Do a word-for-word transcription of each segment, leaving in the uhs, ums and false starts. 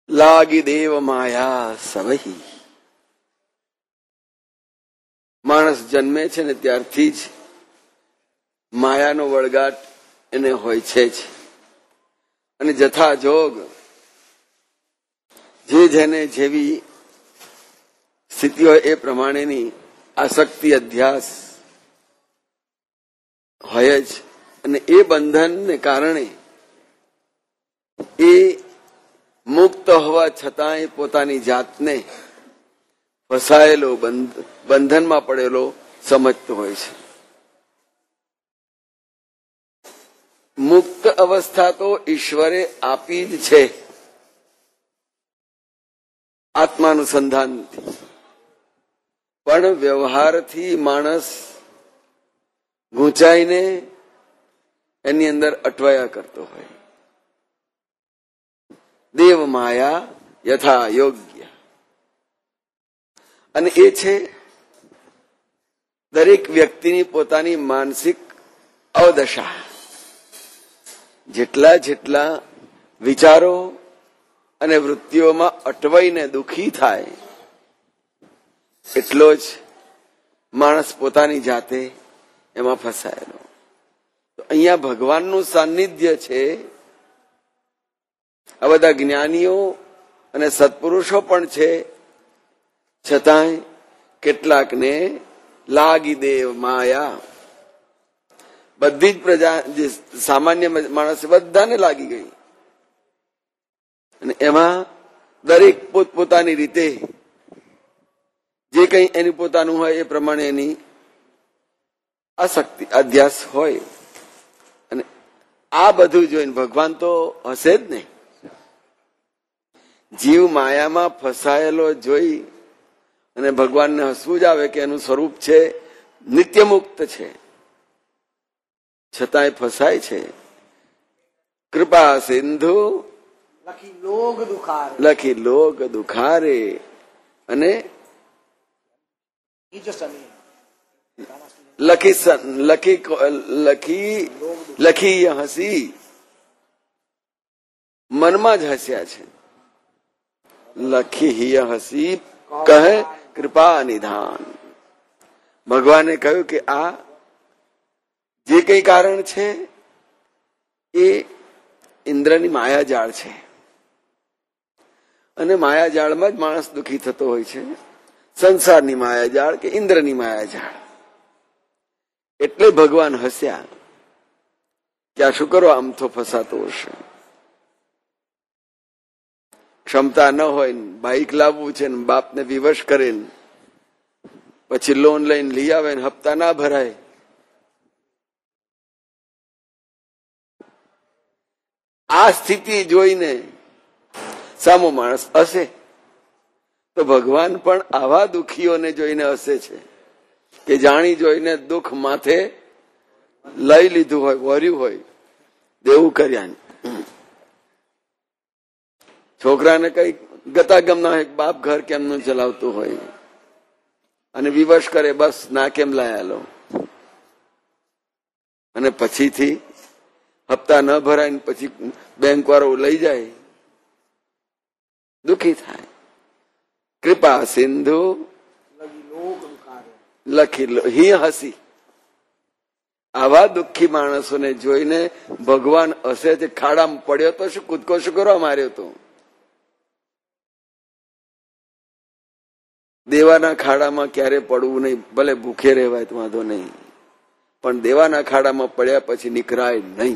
લાગી દેવ માયા સવહી. માણસ જન્મે છે ને ત્યારથી જ માયાનો વળગાટ એને હોય છે જ. અને જથા જોગ જે જેને જેવી સ્થિતિ હોય એ પ્રમાણેની આસક્તિ અધ્યાસ હોય જ. અને એ બંધનને કારણે એ મુક્ત હોવા છતાંય પોતાની જાતને ફસાયેલો બંધનમાં પડેલો સમજતો હોય છે. મુક્ત અવસ્થા તો ઈશ્વરે આપી જ છે આત્માનુસંધાનથી, પણ વ્યવહારથી માણસ ગૂંચાઈને એની અંદર અટવાયા કરતો હોય. દેવ માયા યથા યોગ્ય. અને એ છે દરેક વ્યક્તિની પોતાની માનસિક અવદશા. જેટલા જેટલા વિચારો અને વૃત્તિઓમાં અટવાઈને દુઃખી થાય એટલો જ માણસ પોતાની જાતે એમાં ફસાયેલો. તો અહીંયા ભગવાનનું સાનિધ્ય છે. આ બધા જ્ઞાનીઓ અને સત્પુરુષો પણ છે, છતાંય કેટલાકને લાગી દેવ માયા. બધી જ પ્રજા જે સામાન્ય માણસ બધાને લાગી ગઈ. અને એમાં દરેક પોતપોતાની રીતે જે કંઈ એની પોતાનું હોય એ પ્રમાણે એની આસક્તિ અધ્યાસ હોય. અને આ બધું જોઈને ભગવાન તો હશે જ ને. જીવ માયામાં ફસાયેલો જોઈ અને ભગવાનને હસવું જ આવે કે એનું સ્વરૂપ છે નિત્ય મુક્ત છે, છતાંય ફસાય છે. કૃપા સિંધુ લખી લોગ દુખારે લખી લોગ દુખારે. અને લખી લખી લખી લખી હસી મનમાં જ હસ્યા છે. લખી હિય હસી કહે કૃપા નિધાન. ભગવાને કહ્યું કે આ જે કઈ કારણ છે એ ઇન્દ્રની માયાજાળ છે. અને માયાજાળમાં જ માણસ દુઃખી થતો હોય છે. સંસારની માયાજાળ કે ઇન્દ્રની માયાજાળ. એટલે ભગવાન હસ્યા કે આ શું કરો, આમ તો ફસાતો હશે. ક્ષમતા ન હોય ને બાઈક લાવવું છે ને બાપને વિવશ કરે ને પછી લોન લઈને લઈ આવે ને હપ્તા ના ભરાય. આ સ્થિતિ જોઈને સામો માણસ હશે. તો ભગવાન પણ આવા દુઃખીઓને જોઈને હસે છે કે જાણી જોઈને દુઃખ માથે લઈ લીધું હોય, વર્યું હોય, દેવું કર્યા. છોકરાને કઈ ગતાગમ ના હોય, બાપ ઘર કેમનું ચલાવતું હોય અને વિવશ કરે, બસ ના કેમ લાયા લો. અને પછીથી હપ્તા ન ભરાય ને પછી બેંક વાળો લઈ જાય, દુઃખી થાય. કૃપા સિંધુ લખી હિ હસી. આવા દુઃખી માણસોને જોઈને ભગવાન હસે છે. ખાડામાં પડ્યો તો શું કૂદકો શું કરવા માર્યો તો? દેવાના ખાડામાં ક્યારે પડવું નહીં. ભલે ભૂખે રહેવાય તો વાંધો નહીં, પણ દેવાના ખાડામાં પડ્યા પછી નીકળાય નહીં.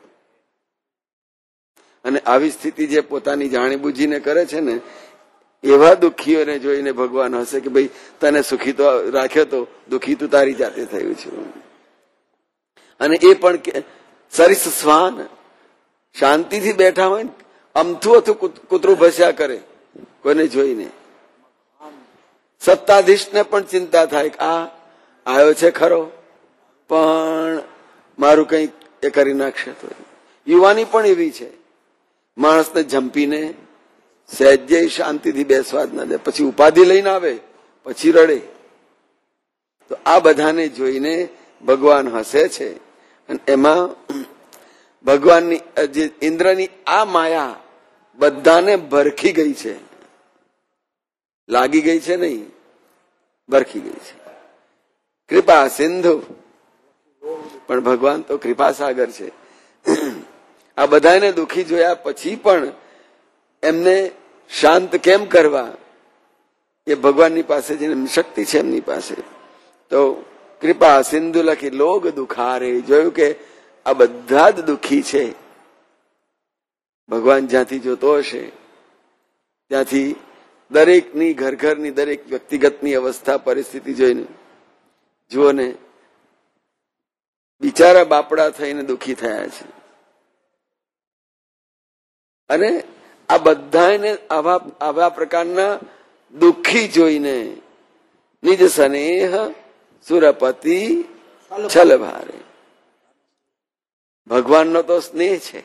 અને આવી સ્થિતિ જે પોતાની જાણીબુજીને કરે છે ને, એવા દુઃખીઓને જોઈને ભગવાન હશે કે ભાઈ તને સુખી તો રાખ્યો તો દુઃખી તું તારી જાતે થયું છે. અને એ પણ સરીસ શ્વાન શાંતિથી બેઠા હોય ને, અમથું હતું કૂતરું ભસ્યા કરે કોઈને જોઈને. સત્તાધીશને પણ ચિંતા થાય કે આ આવ્યો છે ખરો, પણ મારું કંઈક એ કરી નાખશે. તો યુવાની પણ એવી છે, માણસને જંપીને સહેજે શાંતિથી બેસવા જ ના દે, પછી ઉપાધિ લઈને આવે, પછી રડે. તો આ બધાને જોઈને ભગવાન હસે છે. અને એમાં ભગવાનની જે ઇન્દ્રની આ માયા બધાને ભરખી ગઈ છે, લાગી ગઈ છે નહીં, ભરખી ગઈ છે. કૃપા સિંધુ, પણ ભગવાન તો કૃપા સાગર છે. આ બધાને દુઃખી જોયા પછી પણ એમને શાંત કેમ કરવા, એ ભગવાનની પાસે જેની શક્તિ છે એમની પાસે. તો કૃપા સિંધુ લખી લોગ દુખારે, જોયું કે આ બધા જ દુઃખી છે. ભગવાન જ્યાંથી જોતો હશે ત્યાંથી દરેકની ઘર ઘરની દરેક વ્યક્તિગતની અવસ્થા પરિસ્થિતિ જોઈને જુઓ ને, બિચારા બાપડા થઈને દુઃખી થયા છે. અને આ બધાને આવા આવા પ્રકારના દુઃખી જોઈને નિજ સ્નેહ સુરપતિ છલ ભારે. ભગવાનનો તો સ્નેહ છે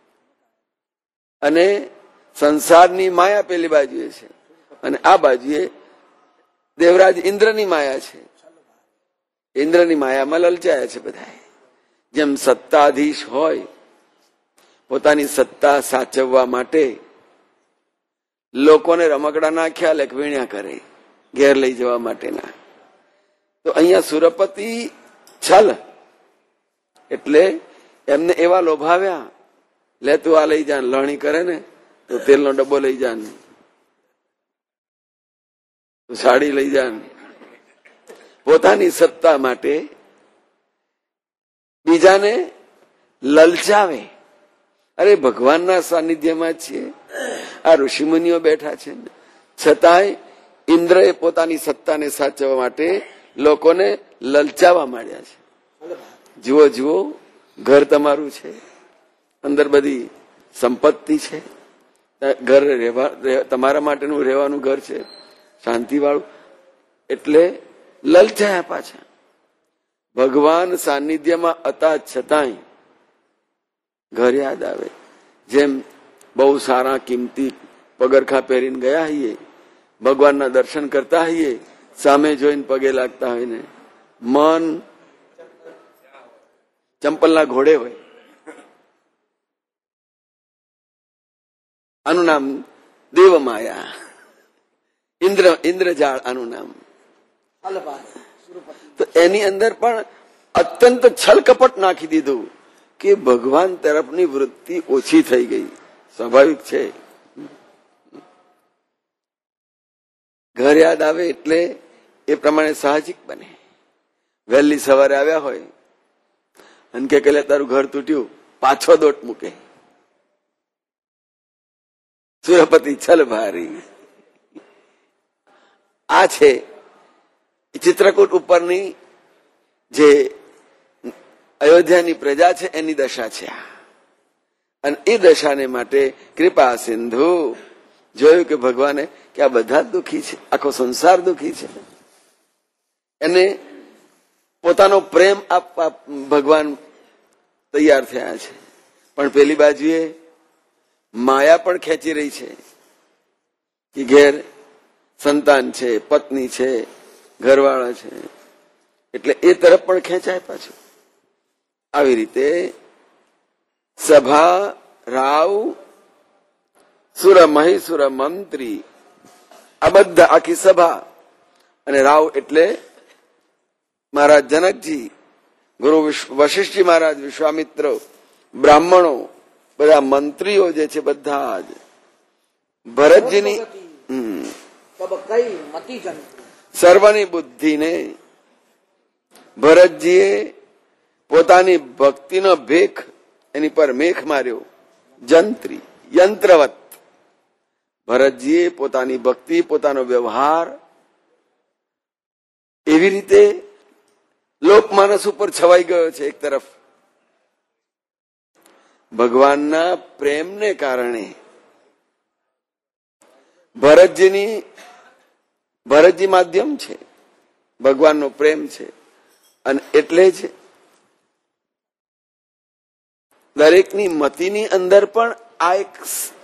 અને સંસારની માયા પેલી બાજુએ છે, અને આ બાજુએ દેવરાજ ઇન્દ્રની માયા છે. ઇન્દ્રની માયામાં લલચાયા છે બધા. જેમ સત્તાધીશ હોય, પોતાની સત્તા સાચવવા માટે લોકોને રમકડા નાખ્યા લે વીણ્યા કરે ઘેર લઈ જવા માટેના. તો અહીંયા સુરપતિ છલ એટલે એમને એવા લોભાવ્યા, લે તું આ લઈ જા, લણણી કરે ને તો તેલનો ડબ્બો લઈ જા, સાડી લઈ જા. પોતાની સત્તા માટે બીજાને લલચાવે. અરે ભગવાનના સાનિધ્યમાં છીએ, આ ઋષિમુનિઓ બેઠા છે, છતાંય ઇન્દ્રએ પોતાની સત્તાને સાચવવા માટે લોકોને લલચાવવા માંડ્યા છે. જુઓ જુઓ, ઘર તમારું છે, અંદર બધી સંપત્તિ છે, ઘર રહેવા તમારા માટેનું રહેવાનું ઘર છે, શાંતિ વાળું, એટલે લલચાયા પાછા. ભગવાન સાનિધ્યમાં હતા છતાંય ઘર યાદ આવે. જેમ બહુ સારા કિંમતી પગરખા પહેરીને ગયા હોઈએ, ભગવાનના દર્શન કરતા હોઈએ, સામે જોઈને પગે લાગતા હોય ને મન ચંપલના ઘોડે હોય. આનું નામ દેવ માયા, ઇન્દ્ર ઇન્દ્રજાળ આનું નામ. તો એની અંદર પણ અત્યંત છલ કપટ નાખી દીધું કે ભગવાન તરફની વૃત્તિ ઓછી થઈ ગઈ. સ્વાભાવિક છે, ઘર યાદ આવે એટલે એ પ્રમાણે સાહજિક બને. વહેલી સવારે આવ્યા હોય અને કે કલે તારું ઘર તૂટ્યું, પાછો દોટ મૂકે. સુરપતિ છલ ભારી. આ છે ચિત્રકૂટ ઉપરની જે અયોધ્યાની પ્રજા છે એની દશા છે. અને એ દશાને માટે કૃપા સિંધુ જોયું કે ભગવાને કે આ બધા જ દુઃખી છે, આખો સંસાર દુઃખી છે, એને પોતાનો પ્રેમ આપવા ભગવાન તૈયાર થયા છે. પણ પેલી બાજુએ માયા પણ ખેંચી રહી છે કે ઘેર સંતાન છે, પત્ની છે, ઘરવાળા છે, એટલે એ તરફ પણ ખેંચાય પાછું. આવી રીતે સભા રાવ સુર મહીસુર મંત્રી, આ બધા આખી સભા, અને રાવ એટલે મહારાજ જનકજી, ગુરુ વશિષ્ઠજી મહારાજ, વિશ્વામિત્ર, બ્રાહ્મણો, બધા મંત્રીઓ જે છે બધા જ ભરતજીની સર્વની બુદ્ધિને ભરતજીએ પોતાની ભક્તિનો ભેખ એની પર મેખ માર્યો. જંત્રી યંત્રવત ભરતજીએ પોતાની ભક્તિ, પોતાનો વ્યવહાર એવી રીતે લોકમાનસ ઉપર છવાઈ ગયો છે. એક તરફ ભગવાનના પ્રેમને કારણે ભરતજીની ભરતજી માધ્યમ છે, ભગવાનનો પ્રેમ છે, અને એટલે જ દરેકની મતિની અંદર પણ આ એક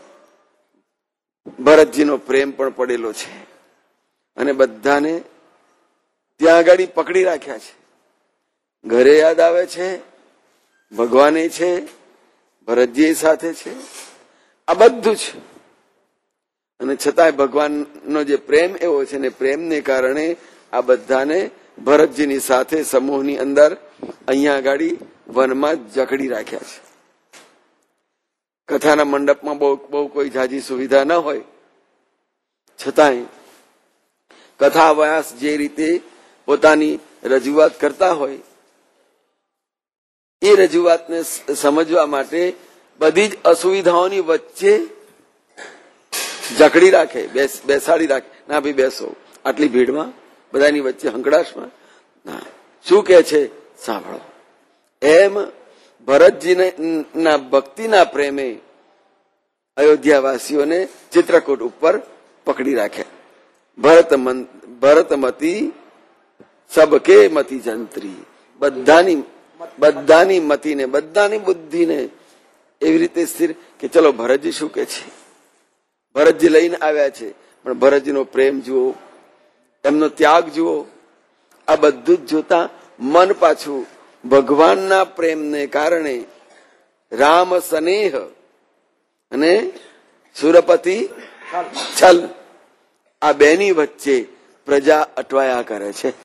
ભરતજીનો પ્રેમ પણ પડેલો છે, અને બધાને ત્યાં આગળ પકડી રાખ્યા છે. ઘરે યાદ આવે છે, ભગવાને છે, ભરતજી સાથે છે, આ બધું છે. અને છતાંય ભગવાનનો જે પ્રેમ એવો છે ને પ્રેમને કારણે આ બધાને ભરતજીની સાથે સમૂહની અંદર અહીંયા આગળ વનમાં જકડી રાખ્યા છે. કથાના મંડપમાં બહુ બહુ કોઈ જાજી સુવિધા ન હોય છતાંય કથા વ્યાસ જે રીતે પોતાની રજૂઆત કરતા હોય એ રજૂઆતને સમજવા માટે બધી જ અસુવિધાઓની વચ્ચે જકડી રાખે, બેસાડી રાખે. ના ભાઈ બેસો, આટલી ભીડમાં બધાની વચ્ચે હંકડાશમાં ના, શું કે છે સાંભળો. એમ ભરતજીના ભક્તિના પ્રેમે અયોધ્યાવાસીઓને ચિત્રકૂટ ઉપર પકડી રાખ્યા. ભરત ભરતમતી સબકે મતી જંત્રી, બધાની બધાની મતીને બધાની બુદ્ધિને એવી રીતે સ્થિર કે ચલો ભરતજી શું કે છે. ભરતજી લઈને આવ્યા છે પણ ભરતજીનો પ્રેમ જુઓ, એમનો ત્યાગ જુઓ. આ બધું જ જોતા મન પાછું ભગવાનના પ્રેમને કારણે રામ સ્નેહ અને સુરપતિ છલ આ બેની વચ્ચે પ્રજા અટવાયા કરે છે.